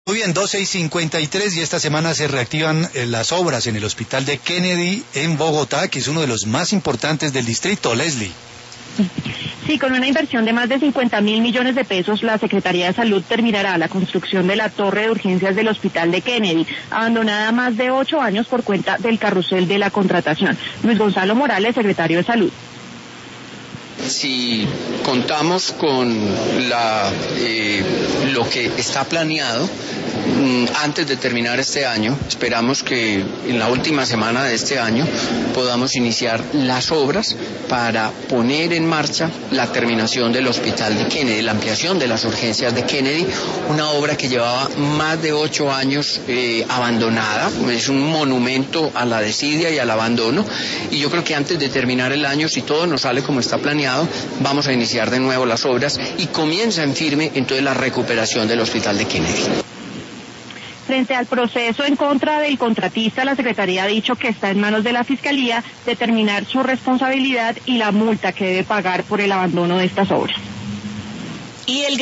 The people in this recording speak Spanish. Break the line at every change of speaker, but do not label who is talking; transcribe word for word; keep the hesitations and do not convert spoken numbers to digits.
Muy bien, doce y cincuenta y tres, y esta semana se reactivan eh, las obras en el hospital de Kennedy en Bogotá, que es uno de los más importantes del distrito. Leslie.
Sí, con una inversión de más de cincuenta mil millones de pesos, la Secretaría de Salud terminará la construcción de la torre de urgencias del hospital de Kennedy, abandonada más de ocho años por cuenta del carrusel de la contratación. Luis Gonzalo Morales, secretario de Salud.
Si contamos con la, eh, lo que está planeado mm, antes de terminar este año, esperamos que en la última semana de este año podamos iniciar las obras para poner en marcha la terminación del hospital de Kennedy, la ampliación de las urgencias de Kennedy, una obra que llevaba más de ocho años eh, abandonada, es un monumento a la desidia y al abandono, y yo creo que antes de terminar el año, si todo nos sale como está planeado, vamos a iniciar de nuevo las obras y comienza en firme entonces la recuperación del hospital de Kennedy.
Frente al proceso en contra del contratista, la Secretaría ha dicho que está en manos de la Fiscalía determinar su responsabilidad y la multa que debe pagar por el abandono de estas obras.
Y el